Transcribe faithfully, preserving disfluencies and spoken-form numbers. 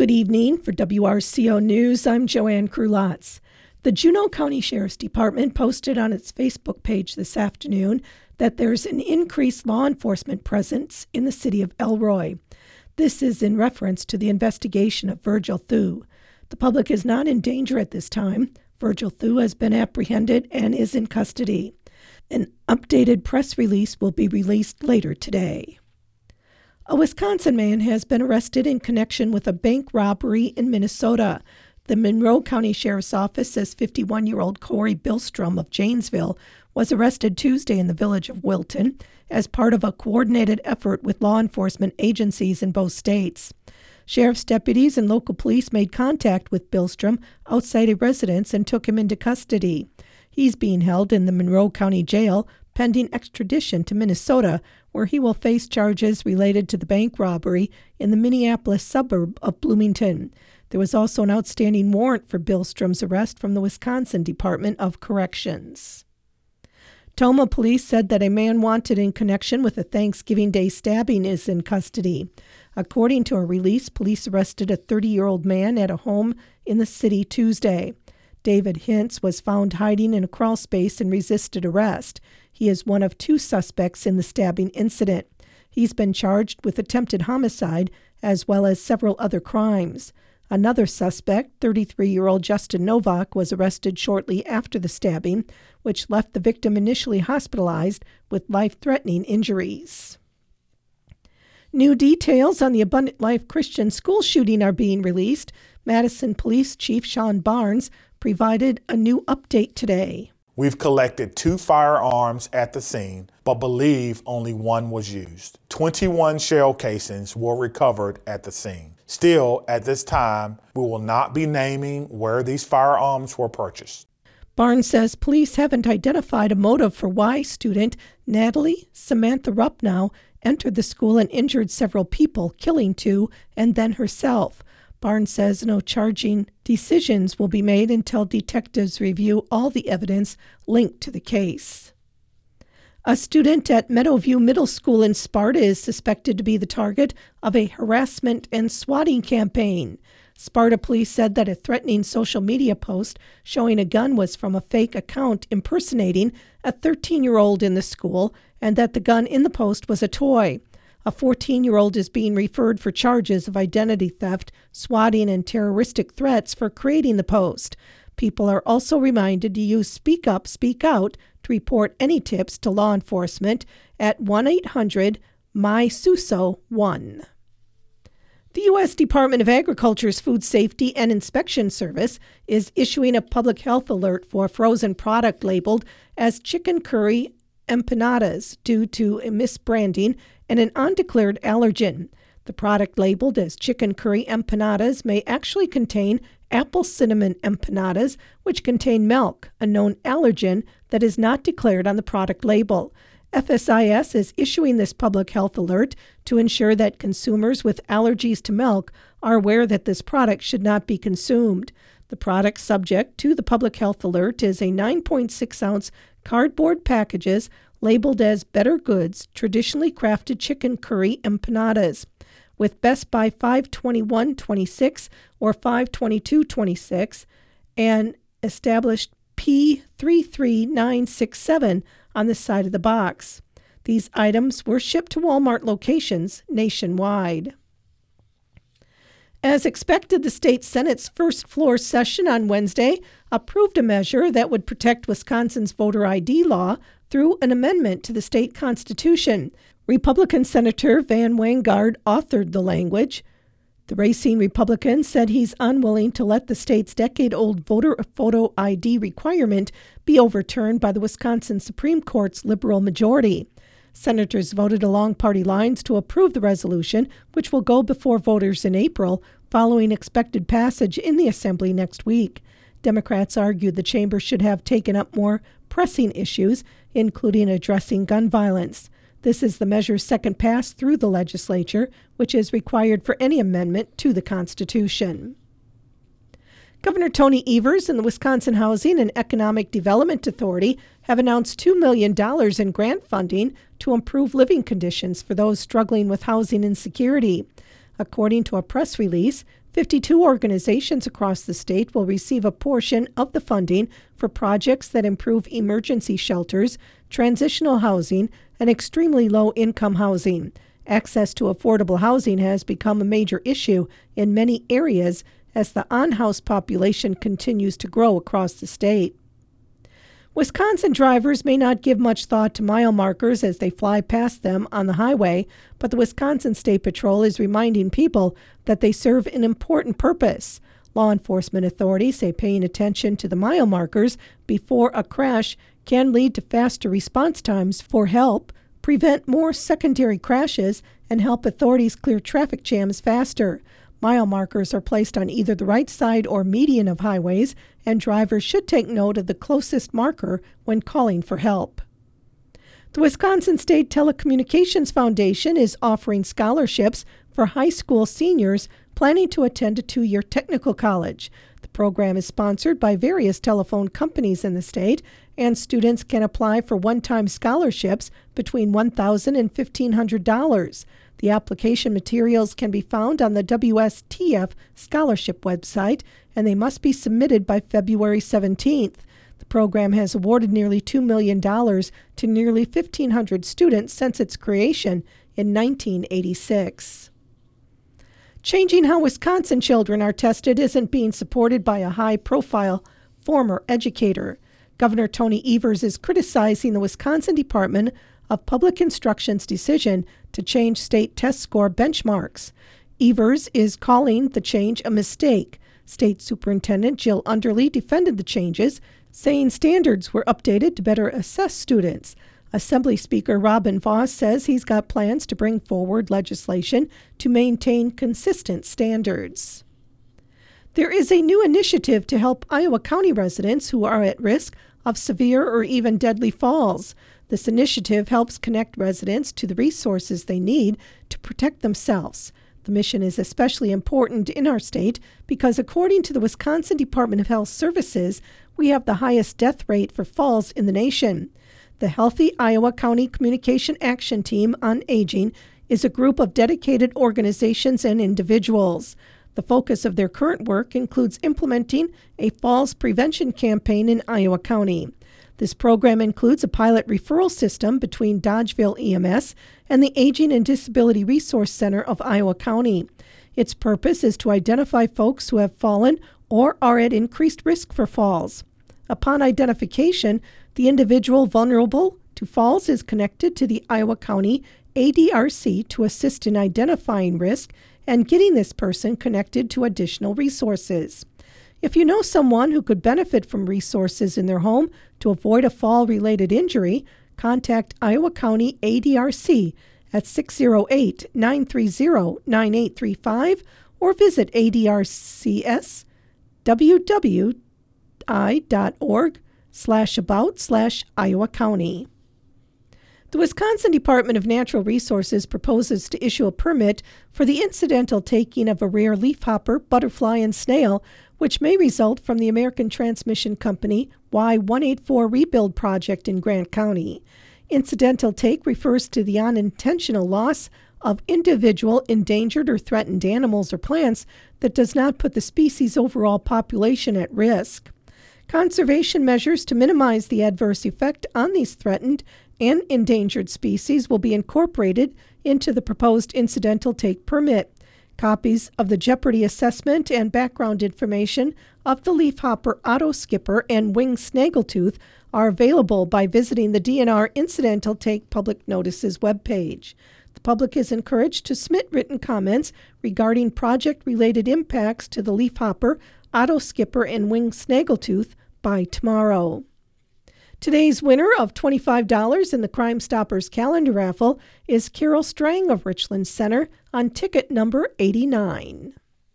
Good evening. For W R C O News, I'm Joanne Krulotz. The Juneau County Sheriff's Department posted on its Facebook page this afternoon that there's an increased law enforcement presence in the city of Elroy. This is in reference to the investigation of Virgil Thu. The public is not in danger at this time. Virgil Thu has been apprehended and is in custody. An updated press release will be released later today. A Wisconsin man has been arrested in connection with a bank robbery in Minnesota. The Monroe County Sheriff's Office says fifty-one-year-old Corey Billstrom of Janesville was arrested Tuesday in the village of Wilton as part of a coordinated effort with law enforcement agencies in both states. Sheriff's deputies and local police made contact with Billstrom outside a residence and took him into custody. He's being held in the Monroe County Jail pending extradition to Minnesota, where he will face charges related to the bank robbery in the Minneapolis suburb of Bloomington. There was also an outstanding warrant for Billstrom's arrest from the Wisconsin Department of Corrections. Tomah police said that a man wanted in connection with a Thanksgiving Day stabbing is in custody. According to a release, police arrested a thirty-year-old man at a home in the city Tuesday. David Hintz was found hiding in a crawl space and resisted arrest. He is one of two suspects in the stabbing incident. He's been charged with attempted homicide as well as several other crimes. Another suspect, thirty-three-year-old Justin Novak, was arrested shortly after the stabbing, which left the victim initially hospitalized with life-threatening injuries. New details on the Abundant Life Christian school shooting are being released. Madison Police Chief Sean Barnes provided a new update today. We've collected two firearms at the scene, but believe only one was used. twenty-one shell casings were recovered at the scene. Still, at this time, we will not be naming where these firearms were purchased. Barnes says police haven't identified a motive for why student Natalie Samantha Rupnow entered the school and injured several people, killing two and then herself. Barnes says no charging decisions will be made until detectives review all the evidence linked to the case. A student at Meadowview Middle School in Sparta is suspected to be the target of a harassment and swatting campaign. Sparta police said that a threatening social media post showing a gun was from a fake account impersonating a thirteen-year-old in the school and that the gun in the post was a toy. A fourteen-year-old is being referred for charges of identity theft, swatting, and terroristic threats for creating the post. People are also reminded to use Speak Up, Speak Out to report any tips to law enforcement at one eight hundred M Y S U S O one. The U S Department of Agriculture's Food Safety and Inspection Service is issuing a public health alert for a frozen product labeled as chicken curry empanadas due to a misbranding and an undeclared allergen. The product labeled as chicken curry empanadas may actually contain apple cinnamon empanadas, which contain milk, a known allergen that is not declared on the product label. F S I S is issuing this public health alert to ensure that consumers with allergies to milk are aware that this product should not be consumed. The product subject to the public health alert is a nine point six ounce cardboard packages labeled as Better Goods Traditionally Crafted Chicken Curry Empanadas, with Best By five twenty-one twenty-six or five twenty-two twenty-six and established P three three nine six seven on the side of the box. These items were shipped to Walmart locations nationwide. As expected, the state Senate's first floor session on Wednesday approved a measure that would protect Wisconsin's voter I D law through an amendment to the state constitution. Republican Senator Van Wanggaard authored the language. The Racine Republican said he's unwilling to let the state's decade-old voter photo I D requirement be overturned by the Wisconsin Supreme Court's liberal majority. Senators voted along party lines to approve the resolution, which will go before voters in April, following expected passage in the Assembly next week. Democrats argued the chamber should have taken up more pressing issues, including addressing gun violence. This is the measure's second pass through the legislature, which is required for any amendment to the Constitution. Governor Tony Evers and the Wisconsin Housing and Economic Development Authority have announced two million dollars in grant funding to improve living conditions for those struggling with housing insecurity. According to a press release, fifty-two organizations across the state will receive a portion of the funding for projects that improve emergency shelters, transitional housing, and extremely low-income housing. Access to affordable housing has become a major issue in many areas as the on-house population continues to grow across the state. Wisconsin drivers may not give much thought to mile markers as they fly past them on the highway, but the Wisconsin State Patrol is reminding people that they serve an important purpose. Law enforcement authorities say paying attention to the mile markers before a crash can lead to faster response times for help, prevent more secondary crashes, and help authorities clear traffic jams faster. Mile markers are placed on either the right side or median of highways, and drivers should take note of the closest marker when calling for help. The Wisconsin State Telecommunications Foundation is offering scholarships for high school seniors planning to attend a two-year technical college. The program is sponsored by various telephone companies in the state, and students can apply for one-time scholarships between one thousand dollars and fifteen hundred dollars. The application materials can be found on the W S T F scholarship website, and they must be submitted by February seventeenth. The program has awarded nearly two million dollars to nearly fifteen hundred students since its creation in nineteen eighty-six. Changing how Wisconsin children are tested isn't being supported by a high-profile former educator. Governor Tony Evers is criticizing the Wisconsin Department of Public Instruction's decision to change state test score benchmarks. Evers is calling the change a mistake. State Superintendent Jill Underly defended the changes, saying standards were updated to better assess students. Assembly Speaker Robin Vos says he's got plans to bring forward legislation to maintain consistent standards. There is a new initiative to help Iowa County residents who are at risk of severe or even deadly falls. This initiative helps connect residents to the resources they need to protect themselves. The mission is especially important in our state because, according to the Wisconsin Department of Health Services, we have the highest death rate for falls in the nation. The Healthy Iowa County Communication Action Team on Aging is a group of dedicated organizations and individuals. The focus of their current work includes implementing a falls prevention campaign in Iowa County. This program includes a pilot referral system between Dodgeville E M S and the Aging and Disability Resource Center of Iowa County. Its purpose is to identify folks who have fallen or are at increased risk for falls. Upon identification, the individual vulnerable to falls is connected to the Iowa County A D R C to assist in identifying risk and getting this person connected to additional resources. If you know someone who could benefit from resources in their home to avoid a fall-related injury, contact Iowa County A D R C at six oh eight, nine three zero, nine eight three five or visit A D R C S W W I dot org slash about slash Iowa County. The Wisconsin Department of Natural Resources proposes to issue a permit for the incidental taking of a rare leafhopper, butterfly, and snail, which may result from the American Transmission Company Y one eighty-four rebuild project in Grant County. Incidental take refers to the unintentional loss of individual endangered or threatened animals or plants that does not put the species' overall population at risk. Conservation measures to minimize the adverse effect on these threatened and endangered species will be incorporated into the proposed incidental take permit. Copies of the jeopardy assessment and background information of the leafhopper otto skipper and winged snaggletooth are available by visiting the D N R Incidental Take Public Notices webpage. The public is encouraged to submit written comments regarding project-related impacts to the leafhopper, otto skipper, and winged snaggletooth by tomorrow. Today's winner of twenty-five dollars in the Crime Stoppers calendar raffle is Carol Strang of Richland Center on ticket number eighty-nine.